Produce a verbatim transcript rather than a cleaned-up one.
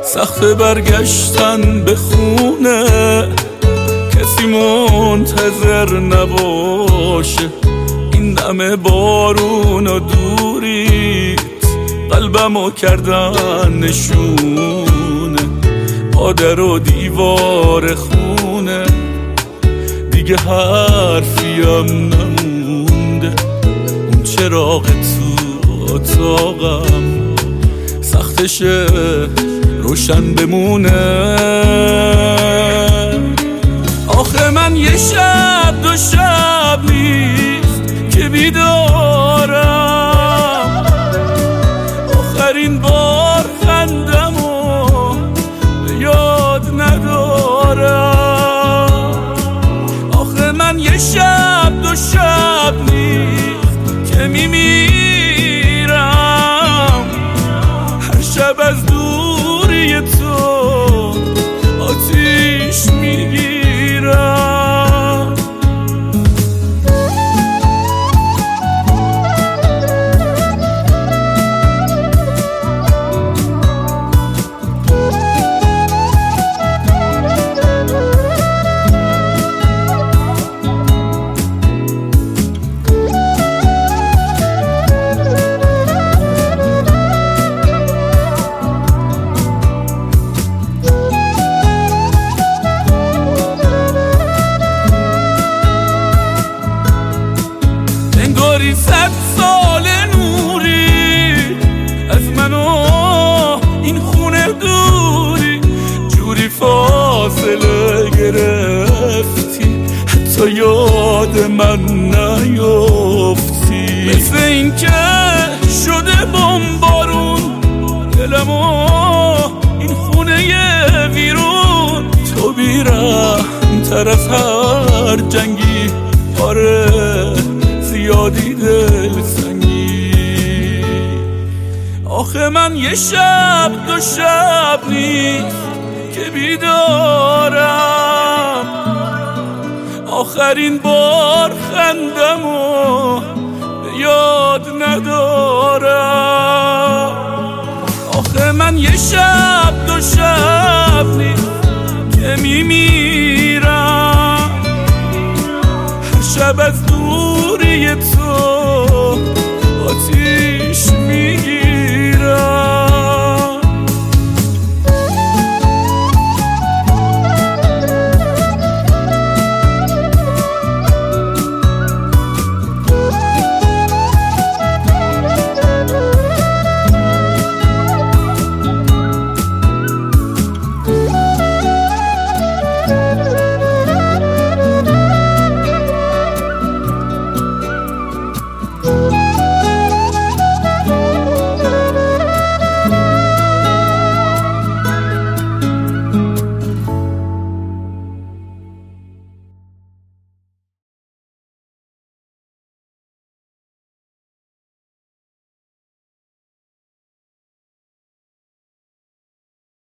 سخت برگشتن به خونه، کسی منتظر نباشه. این دم بارون و دوریت قلبمو کردن نشونه، پادر و دیوار خونه. دیگه حرفیم نمونده، اون چراغ تو اتاقم سختشه روشن بمونه. آخه من یه شب دو شب نیست که بیدارم، آخرین بار خندمو به یاد ندارم. آخه من یه شب دو شب نیست که میمیرم، هر شب از دوری تو آتیش میگیرم. انگاری صد سال نوری از من و این خونه دوری، جوری فاصله گرفتی حتی یاد من نیافتی. مثل این که شده بمبارون دلم و این خونه ویرون، تو بیرحم تر از هر جنگی، آره زیادی دل سنگی. آخه من یه شب دو شب نیست که بیدارم، آخرین بار خندمو به یاد ندارم. آخه من یه شب دو شب نیست که میمیرم، هر شب از دوری تو آتیش میگیرم.